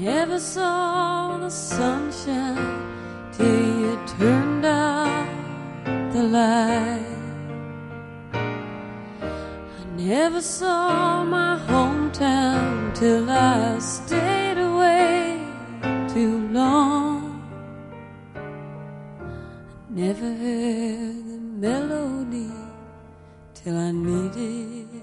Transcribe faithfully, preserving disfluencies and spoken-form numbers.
never saw the sunshine till you turned out the light. I never saw my hometown till I stayed away too long. I never heard the melody till I needed